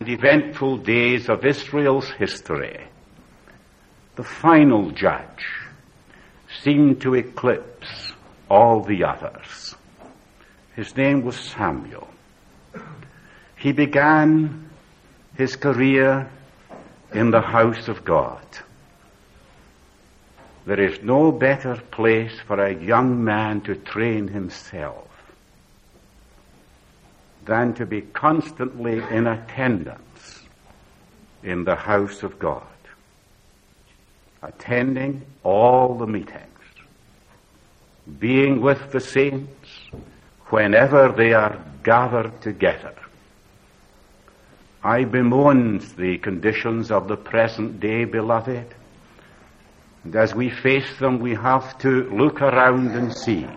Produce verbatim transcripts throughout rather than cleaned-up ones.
eventful days of Israel's history, the final judge seemed to eclipse all the others. His name was Samuel. He began his career in the house of God. There is no better place for a young man to train himself than to be constantly in attendance in the house of God, attending all the meetings, being with the saints whenever they are gathered together. I bemoan the conditions of the present day, beloved, and as we face them, we have to look around and see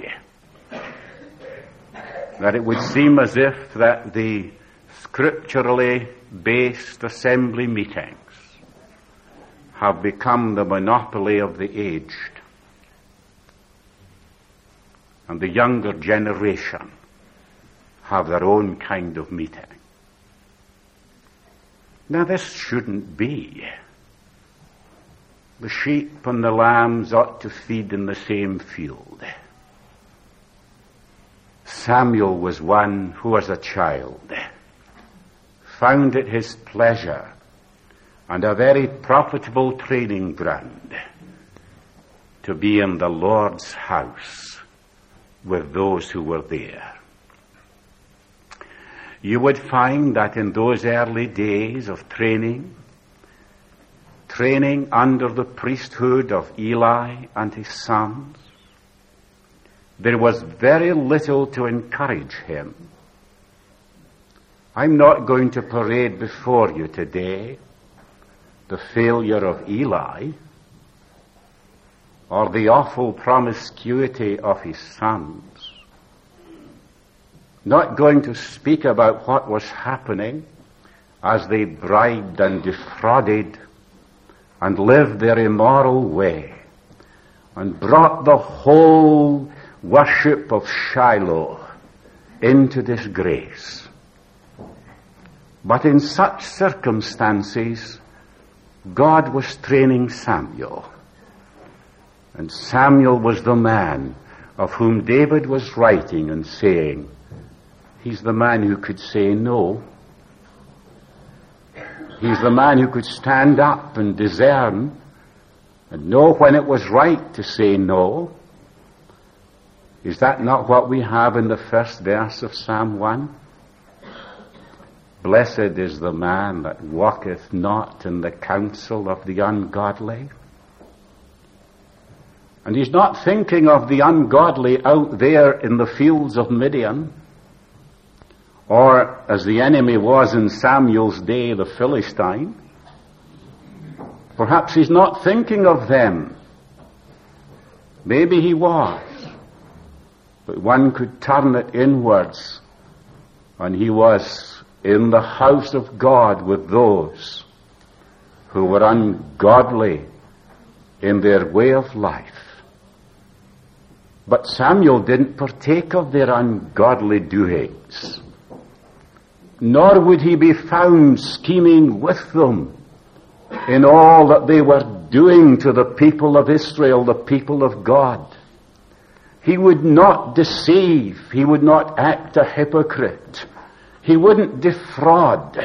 that it would seem as if that the scripturally based assembly meetings have become the monopoly of the aged, and the younger generation have their own kind of meeting. Now this shouldn't be. The sheep and the lambs ought to feed in the same field. Samuel was one who, as a child, found it his pleasure and a very profitable training ground to be in the Lord's house with those who were there. You would find that in those early days of training, training under the priesthood of Eli and his sons, there was very little to encourage him. I'm not going to parade before you today the failure of Eli or the awful promiscuity of his sons. Not going to speak about what was happening as they bribed and defrauded and lived their immoral way and brought the whole worship of Shiloh into disgrace. But in such circumstances, God was training Samuel. And Samuel was the man of whom David was writing and saying, he's the man who could say no. He's the man who could stand up and discern and know when it was right to say no. Is that not what we have in the first verse of Psalm one? Blessed is the man that walketh not in the counsel of the ungodly. And he's not thinking of the ungodly out there in the fields of Midian, or as the enemy was in Samuel's day, the Philistine. Perhaps he's not thinking of them. Maybe he was. But one could turn it inwards, and he was in the house of God with those who were ungodly in their way of life. But Samuel didn't partake of their ungodly doings, nor would he be found scheming with them in all that they were doing to the people of Israel, the people of God. He would not deceive. He would not act a hypocrite. He wouldn't defraud.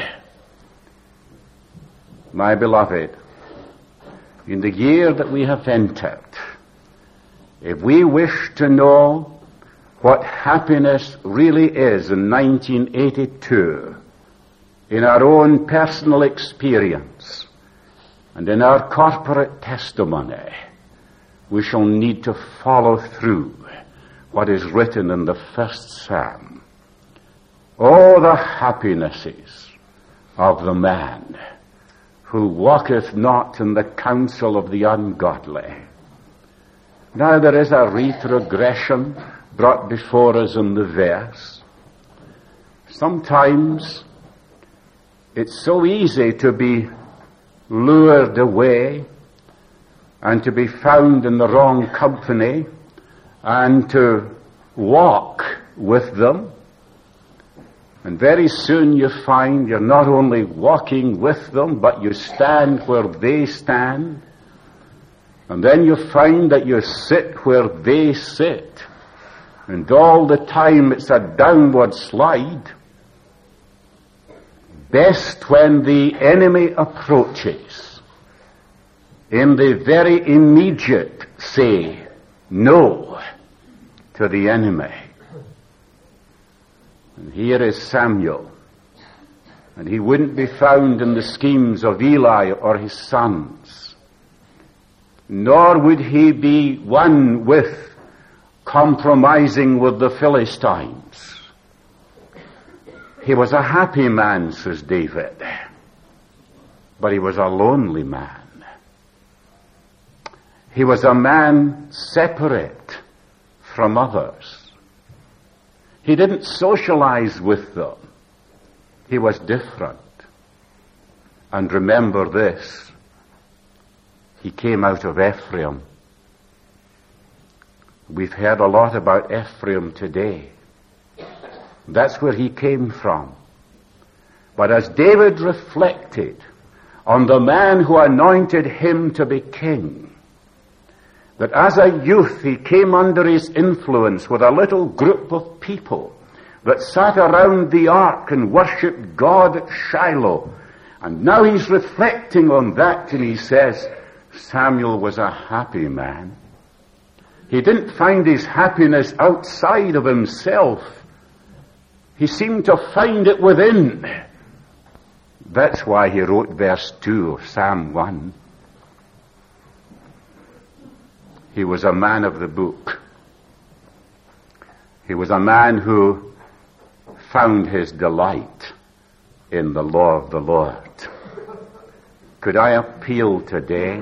My beloved, in the year that we have entered, if we wish to know what happiness really is in nineteen eighty-two, in our own personal experience and in our corporate testimony, we shall need to follow through what is written in the first Psalm. Oh, the happinesses of the man who walketh not in the counsel of the ungodly. Now there is a retrogression brought before us in the verse. Sometimes it's so easy to be lured away and to be found in the wrong company and to walk with them. And very soon you find you're not only walking with them, but you stand where they stand. And then you find that you sit where they sit. And all the time it's a downward slide. Best when the enemy approaches, in the very immediate say no to the enemy. And here is Samuel. And he wouldn't be found in the schemes of Eli or his sons. Nor would he be one with compromising with the Philistines. He was a happy man, says David. But he was a lonely man. He was a man separate from others. He didn't socialize with them. He was different. And remember this, he came out of Ephraim. We've heard a lot about Ephraim today. That's where he came from. But as David reflected on the man who anointed him to be king, that as a youth he came under his influence with a little group of people that sat around the ark and worshipped God at Shiloh. And now he's reflecting on that and he says, Samuel was a happy man. He didn't find his happiness outside of himself. He seemed to find it within. That's why he wrote verse two of Psalm one. He was a man of the book. He was a man who found his delight in the law of the Lord. Could I appeal today?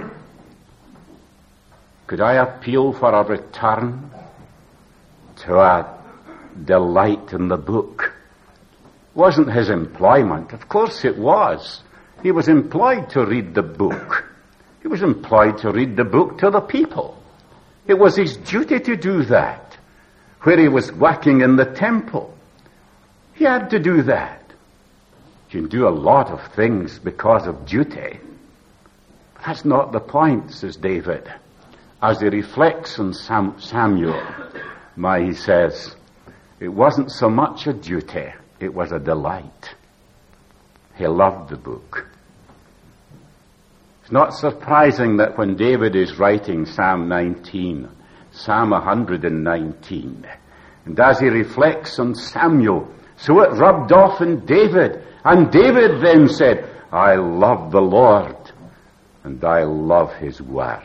Could I appeal for a return to a delight in the book? Wasn't his employment? Of course it was. He was employed to read the book. He was employed to read the book to the people. It was his duty to do that. Where he was working in the temple, he had to do that. You can do a lot of things because of duty. But that's not the point, says David. As he reflects on Sam- Samuel, my, he says, it wasn't so much a duty, it was a delight. He loved the book. It's not surprising that when David is writing Psalm nineteen, Psalm one hundred nineteen, and as he reflects on Samuel, so it rubbed off in David. And David then said, I love the Lord, and I love his word.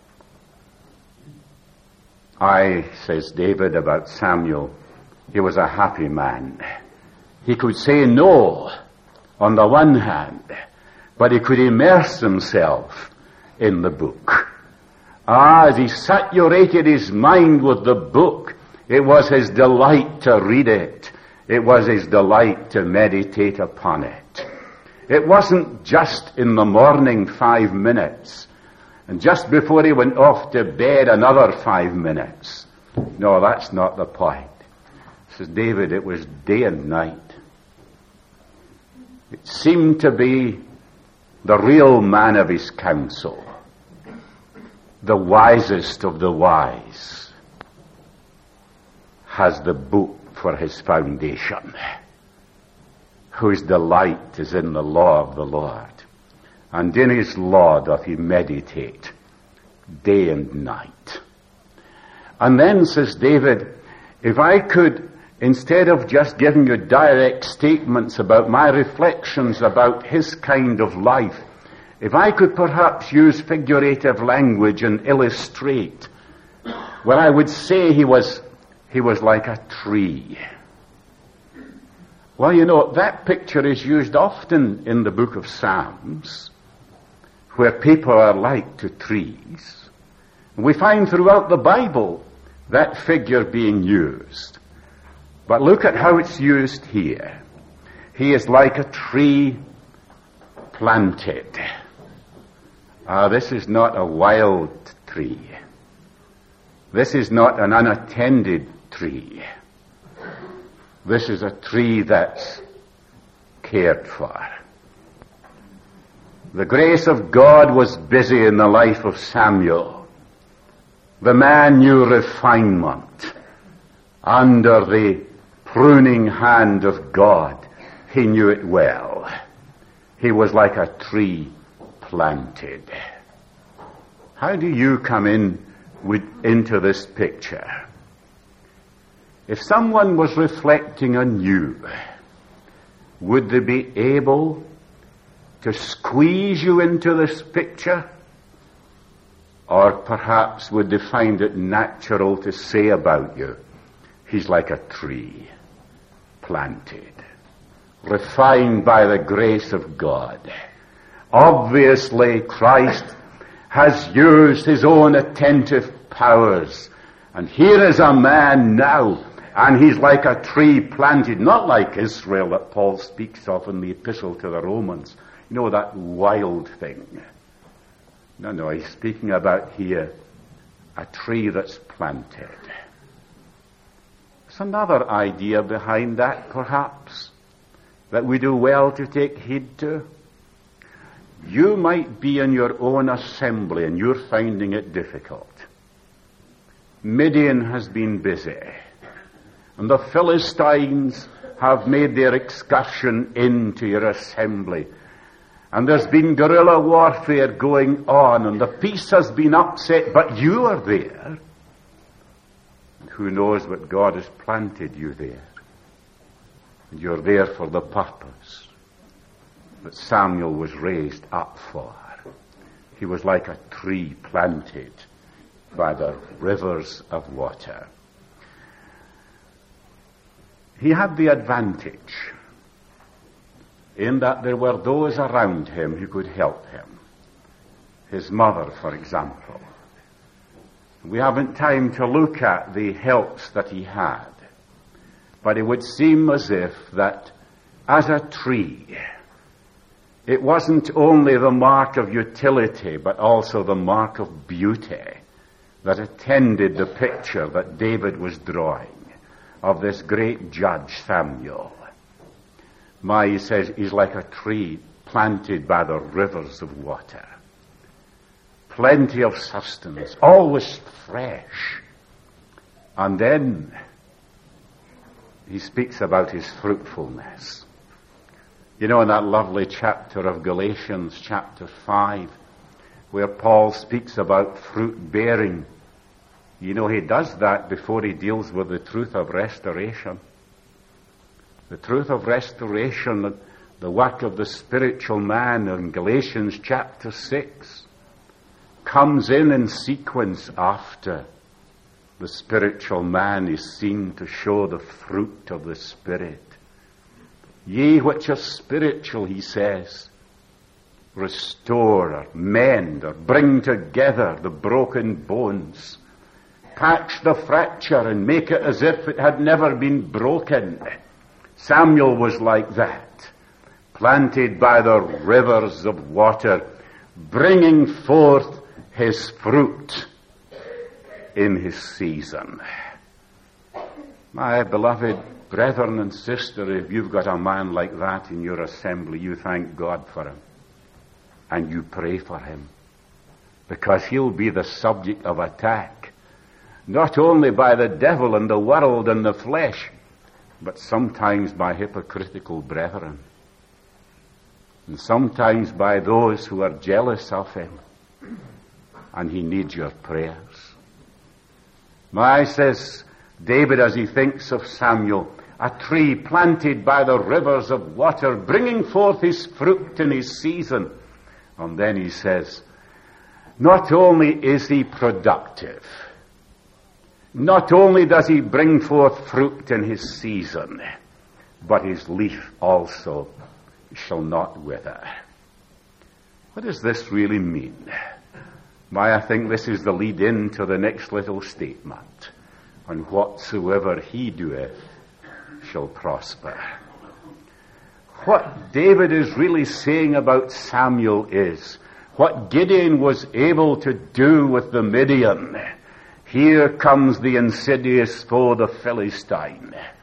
I, says David about Samuel, he was a happy man. He could say no on the one hand, but he could immerse himself in the book. Ah, as he saturated his mind with the book, it was his delight to read it. It was his delight to meditate upon it. It wasn't just in the morning five minutes, and just before he went off to bed another five minutes. No, that's not the point. Says David, it was day and night. It seemed to be the real man of his counsel, the wisest of the wise, has the book for his foundation, whose delight is in the law of the Lord, and in his law doth he meditate day and night. And then, says David, if I could, instead of just giving you direct statements about my reflections about his kind of life, if I could perhaps use figurative language and illustrate, well, I would say he was he was like a tree. Well, you know, that picture is used often in the book of Psalms, where people are like to trees. We find throughout the Bible that figure being used. But look at how it's used here. He is like a tree planted. Ah, this is not a wild tree. This is not an unattended tree. This is a tree that's cared for. The grace of God was busy in the life of Samuel. The man knew refinement under the pruning hand of God. He knew it well. He was like a tree planted. How do you come in with, into this picture? If someone was reflecting on you, would they be able to squeeze you into this picture? Or perhaps would they find it natural to say about you, he's like a tree planted, refined by the grace of God. Obviously, Christ has used his own attentive powers. And here is a man now, and he's like a tree planted, not like Israel that Paul speaks of in the epistle to the Romans. You know, that wild thing. No, no, he's speaking about here a tree that's planted. There's another idea behind that, perhaps, that we do well to take heed to. You might be in your own assembly and you're finding it difficult. Midian has been busy, and the Philistines have made their excursion into your assembly. And there's been guerrilla warfare going on, and the peace has been upset, but you are there. And who knows what God has planted you there. And you're there for the purpose that Samuel was raised up for. He was like a tree planted by the rivers of water. He had the advantage in that there were those around him who could help him. His mother, for example. We haven't time to look at the helps that he had, but it would seem as if that as a tree, it wasn't only the mark of utility, but also the mark of beauty that attended the picture that David was drawing of this great judge Samuel. My, he says, he's like a tree planted by the rivers of water. Plenty of sustenance, always fresh. And then he speaks about his fruitfulness. You know, in that lovely chapter of Galatians, chapter five, where Paul speaks about fruit bearing, you know, he does that before he deals with the truth of restoration. The truth of restoration, the work of the spiritual man in Galatians chapter six, comes in in sequence after the spiritual man is seen to show the fruit of the Spirit. Ye which are spiritual, he says, restore or mend or bring together the broken bones, patch the fracture and make it as if it had never been broken. Samuel was like that, planted by the rivers of water, bringing forth his fruit in his season. My beloved brethren and sisters, if you've got a man like that in your assembly, you thank God for him. And you pray for him. Because he'll be the subject of attack, not only by the devil and the world and the flesh, but sometimes by hypocritical brethren. And sometimes by those who are jealous of him. And he needs your prayers. My, says David as he thinks of Samuel, a tree planted by the rivers of water, bringing forth his fruit in his season. And then he says, not only is he productive, not only does he bring forth fruit in his season, but his leaf also shall not wither. What does this really mean? Why, I think this is the lead in to the next little statement. And whatsoever he doeth shall prosper. What David is really saying about Samuel is what Gideon was able to do with the Midian. Here comes the insidious foe, the Philistine.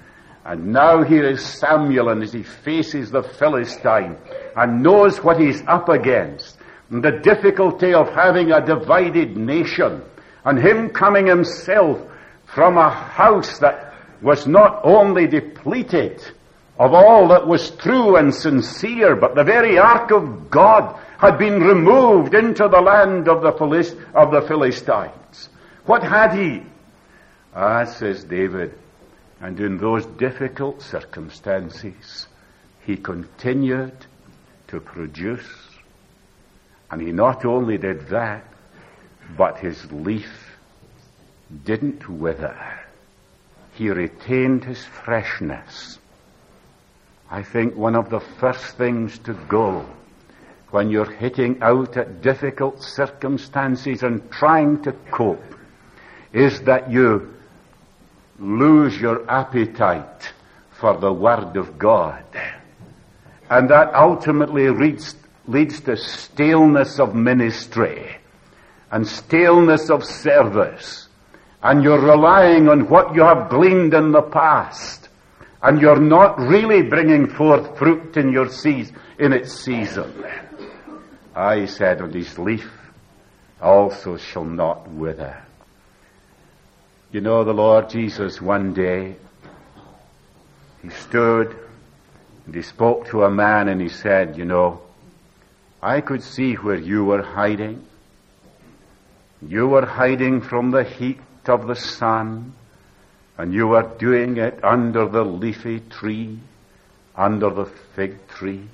And now here is Samuel, and as he faces the Philistine and knows what he's up against, and the difficulty of having a divided nation, and him coming himself from a house that was not only depleted of all that was true and sincere, but the very ark of God had been removed into the land of the, Philist- of the Philistines. What had he? Ah, says David, and in those difficult circumstances, he continued to produce. And he not only did that, but his leaf didn't wither. He retained his freshness. I think one of the first things to go when you're hitting out at difficult circumstances and trying to cope is that you lose your appetite for the Word of God. And that ultimately leads, leads to staleness of ministry and staleness of service. And you're relying on what you have gleaned in the past. And you're not really bringing forth fruit in your season, in its season. I said, and his leaf also shall not wither. You know, the Lord Jesus one day, he stood and he spoke to a man and he said, you know, I could see where you were hiding. You were hiding from the heat of the sun, and you were doing it under the leafy tree, under the fig tree.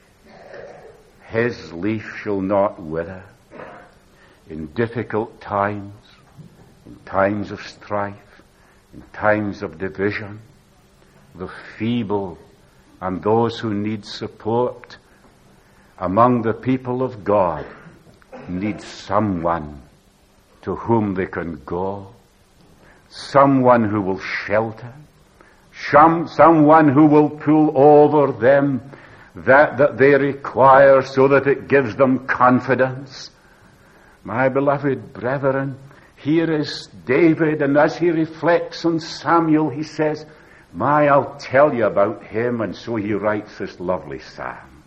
His leaf shall not wither. In difficult times, in times of strife, in times of division, the feeble and those who need support among the people of God need someone to whom they can go, someone who will shelter, some, someone who will pull over them that, that they require so that it gives them confidence. My beloved brethren, here is David, and as he reflects on Samuel, he says, my, I'll tell you about him, and so he writes this lovely psalm.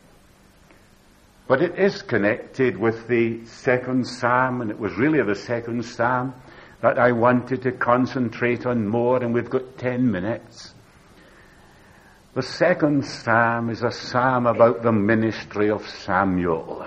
But it is connected with the second psalm, and it was really the second psalm that I wanted to concentrate on more, and we've got ten minutes. The second psalm is a psalm about the ministry of Samuel.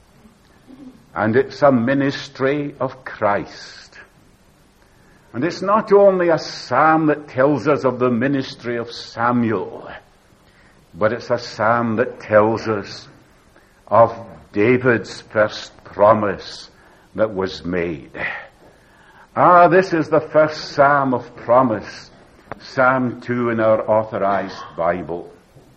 And it's a ministry of Christ. And it's not only a psalm that tells us of the ministry of Samuel, but it's a psalm that tells us of David's first promise that was made. Ah, this is the first psalm of promise, Psalm two in our authorized Bible.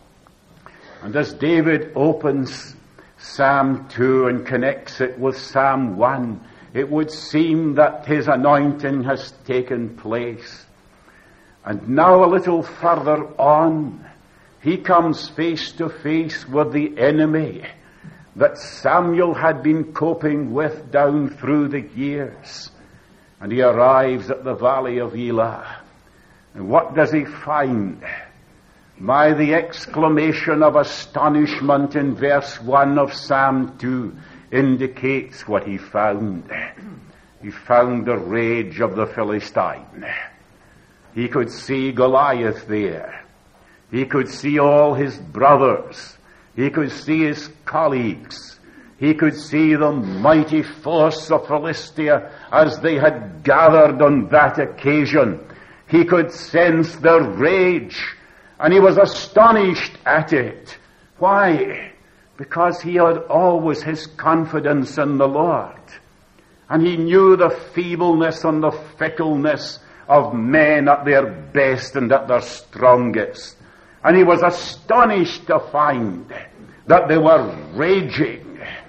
And as David opens Psalm two and connects it with Psalm one, it would seem that his anointing has taken place. And now a little further on, he comes face to face with the enemy that Samuel had been coping with down through the years. And he arrives at the valley of Elah. And what does he find? My, the exclamation of astonishment in verse one of Psalm two indicates what he found. He found the rage of the Philistine. He could see Goliath there. He could see all his brothers. He could see his colleagues. He could see the mighty force of Philistia as they had gathered on that occasion. He could sense their rage, and he was astonished at it. Why? Because he had always his confidence in the Lord. And he knew the feebleness and the fickleness of men at their best and at their strongest. And he was astonished to find that they were raging.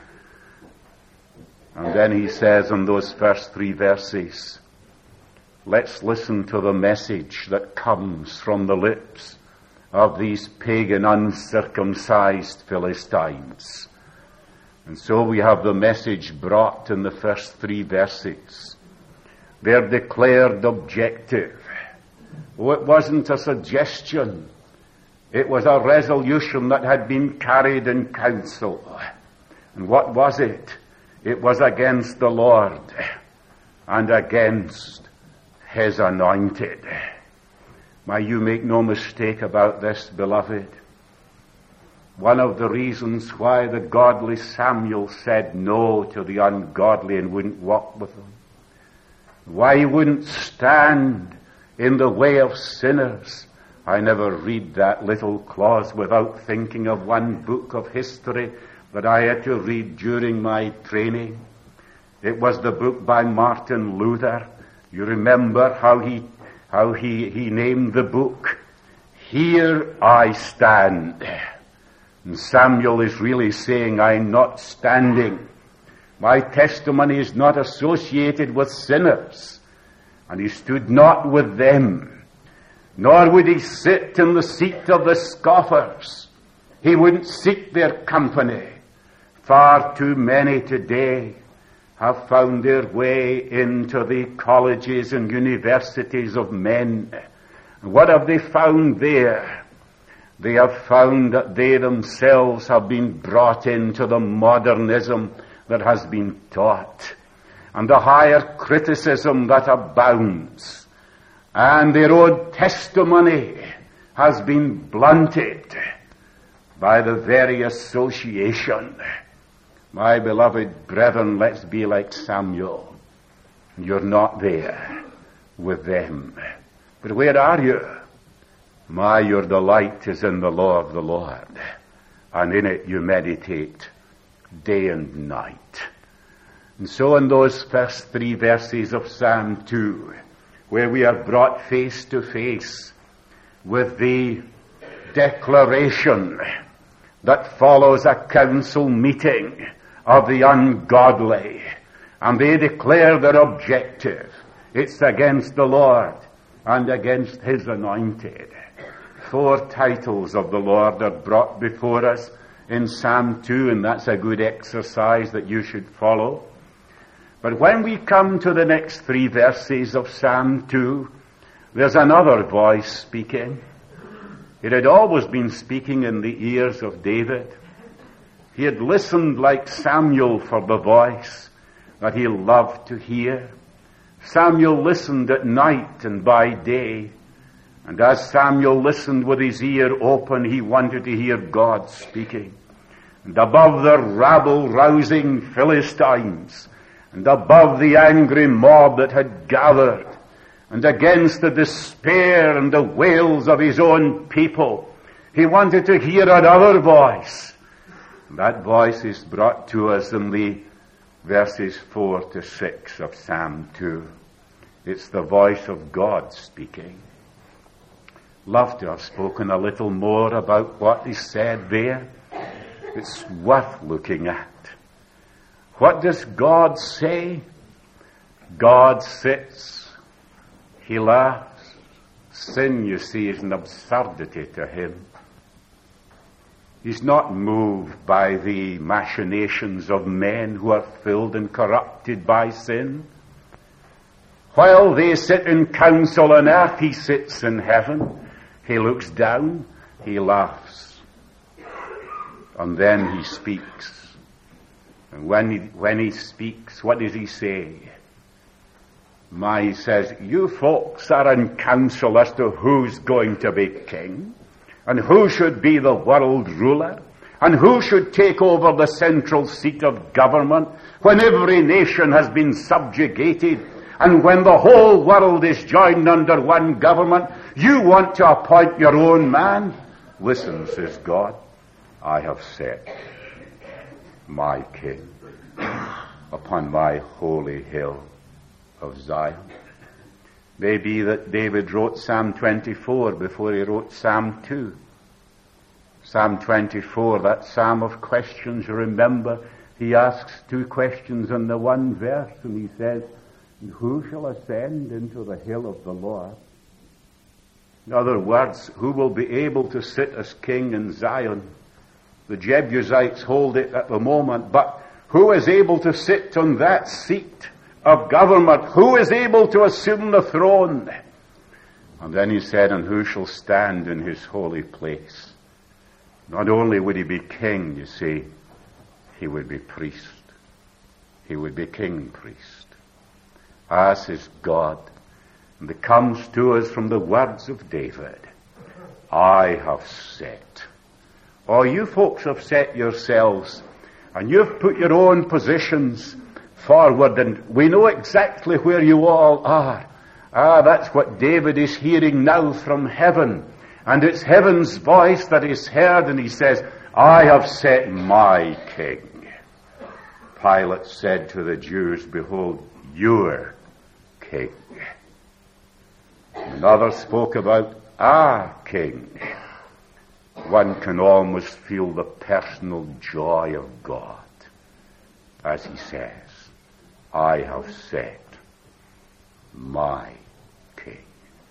And then he says in those first three verses, let's listen to the message that comes from the lips of these pagan, uncircumcised Philistines. And so we have the message brought in the first three verses. Their declared objective Oh, it wasn't a suggestion. It was a resolution that had been carried in council. And what was it? It was against the Lord and against his anointed. May you make no mistake about this, beloved. One of the reasons why the godly Samuel said no to the ungodly and wouldn't walk with them, why he wouldn't stand in the way of sinners. I never read that little clause without thinking of one book of history that I had to read during my training. It was the book by Martin Luther. You remember how he how he, he named the book, Here I Stand. And Samuel is really saying, I'm not standing. My testimony is not associated with sinners. And he stood not with them. Nor would he sit in the seat of the scoffers. He wouldn't seek their company. Far too many today have found their way into the colleges and universities of men. And what have they found there? They have found that they themselves have been brought into the modernism that has been taught, and the higher criticism that abounds, and their own testimony has been blunted by the very association. My beloved brethren, let's be like Samuel. You're not there with them. But where are you? My, your delight is in the law of the Lord, and in it you meditate day and night. And so in those first three verses of Psalm two, where we are brought face to face with the declaration that follows a council meeting of the ungodly, and they declare their objective. It's against the Lord and against his anointed. Four titles of the Lord are brought before us in Psalm two, and that's a good exercise that you should follow. But when we come to the next three verses of Psalm two, there's another voice speaking. It had always been speaking in the ears of David. He had listened like Samuel for the voice that he loved to hear. Samuel listened at night and by day. And as Samuel listened with his ear open, he wanted to hear God speaking. And above the rabble-rousing Philistines, and above the angry mob that had gathered, and against the despair and the wails of his own people, he wanted to hear another voice. That voice is brought to us in the verses four to six of Psalm two. It's the voice of God speaking. Love to have spoken a little more about what is said there. It's worth looking at. What does God say? God sits. He laughs. Sin, you see, is an absurdity to him. He's not moved by the machinations of men who are filled and corrupted by sin. While they sit in council on earth, he sits in heaven. He looks down, he laughs, and then he speaks. And when he, when he speaks, what does he say? My, he says, you folks are in council as to who's going to be king, and who should be the world ruler, and who should take over the central seat of government when every nation has been subjugated, and when the whole world is joined under one government. You want to appoint your own man? Listen, says God, I have set my king upon my holy hill of Zion. Maybe that David wrote Psalm twenty-four before he wrote Psalm two. Psalm twenty-four, that psalm of questions, you remember, he asks two questions in the one verse, and he says, who shall ascend into the hill of the Lord? In other words, who will be able to sit as king in Zion? The Jebusites hold it at the moment, but who is able to sit on that seat of government? Who is able to assume the throne? And then he said, and who shall stand in his holy place? Not only would he be king, you see, he would be priest. He would be king priest, as his God. And it comes to us from the words of David, I have set. Oh, you folks have set yourselves, and you've put your own positions forward, and we know exactly where you all are. Ah, that's what David is hearing now from heaven. And it's heaven's voice that is heard, and he says, I have set my king. Pilate said to the Jews, behold, your king. Another spoke about our king. One can almost feel the personal joy of God as he says, I have set my king.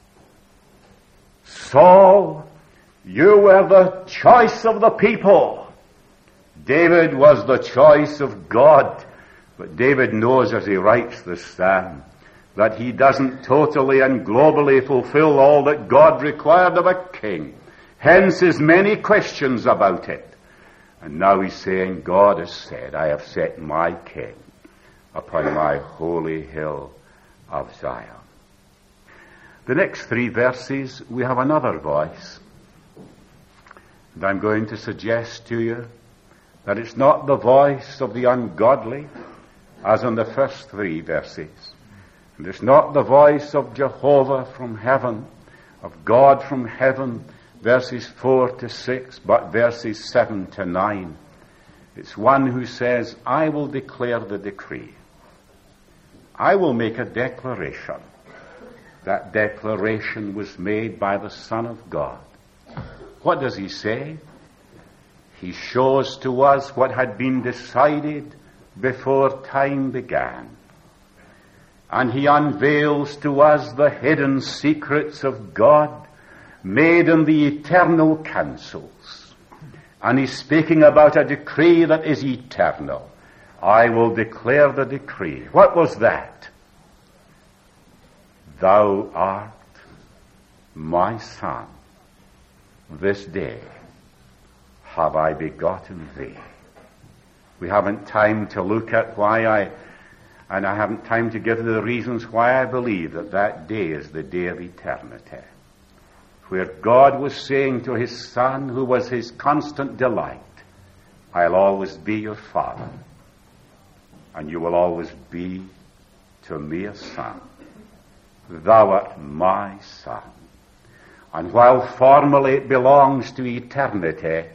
Saul, you were the choice of the people. David was the choice of God. But David knows as he writes this psalm that he doesn't totally and globally fulfill all that God required of a king. Hence his many questions about it. And now he's saying, God has said, I have set my king upon my holy hill of Zion. The next three verses, we have another voice. And I'm going to suggest to you that it's not the voice of the ungodly, as in the first three verses. And it's not the voice of Jehovah from heaven, of God from heaven, verses four to six, but verses seven to nine. It's one who says, I will declare the decree. I will make a declaration. That declaration was made by the Son of God. What does he say? He shows to us what had been decided before time began. And he unveils to us the hidden secrets of God made in the eternal councils. And he's speaking about a decree that is eternal. I will declare the decree. What was that? Thou art my son. This day have I begotten thee. We haven't time to look at why I, and I haven't time to give the reasons why I believe that that day is the day of eternity, where God was saying to his Son, who was his constant delight, I'll always be your father, and you will always be to me a son. Thou art my son. And while formally it belongs to eternity,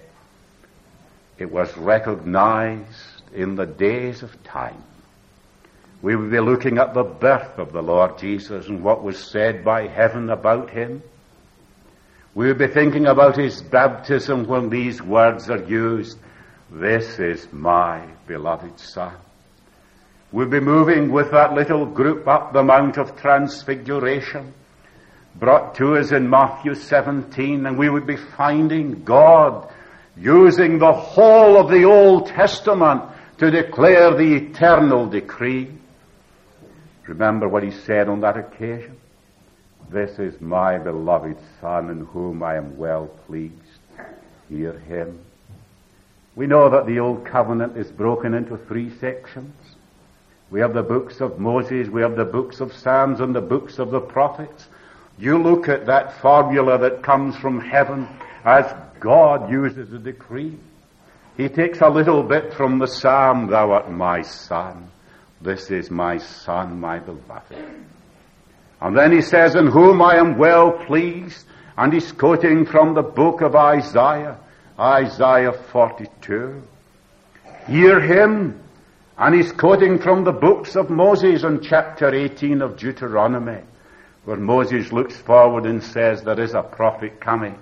it was recognized in the days of time. We will be looking at the birth of the Lord Jesus and what was said by heaven about him. We will be thinking about his baptism when these words are used. This is my beloved Son. We'll be moving with that little group up the Mount of Transfiguration, brought to us in Matthew seventeen, and we would be finding God using the whole of the Old Testament to declare the eternal decree. Remember what he said on that occasion? This is my beloved Son in whom I am well pleased. Hear him. We know that the Old Covenant is broken into three sections. We have the books of Moses, we have the books of Psalms, and the books of the prophets. You look at that formula that comes from heaven as God uses a decree. He takes a little bit from the Psalm, thou art my son. This is my son, my beloved. And then he says, in whom I am well pleased. And he's quoting from the book of Isaiah, Isaiah forty-two. Hear him. And he's quoting from the books of Moses in chapter eighteen of Deuteronomy, where Moses looks forward and says, there is a prophet coming.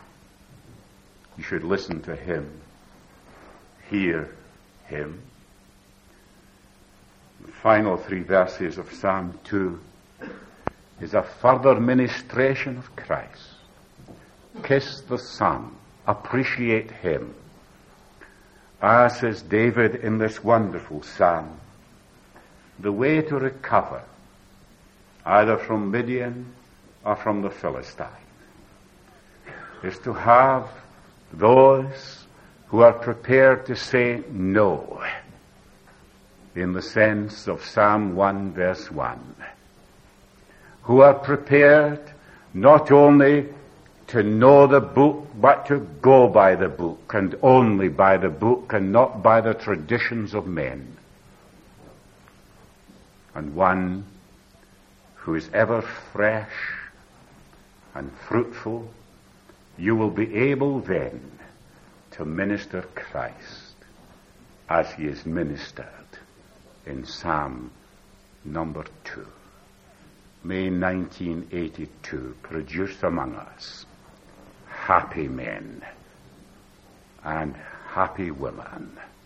You should listen to him. Hear him. The final three verses of Psalm two is a further ministration of Christ. Kiss the Son. Appreciate him. As says David in this wonderful psalm, the way to recover, either from Midian or from the Philistine. Is to have those who are prepared to say no, in the sense of Psalm one verse one, who are prepared not only to know the book, but to go by the book, and only by the book, and not by the traditions of men. And one who is ever fresh and fruitful, you will be able then to minister Christ as he is ministered in Psalm number two. May nineteen eighty-two produce among us happy men and happy women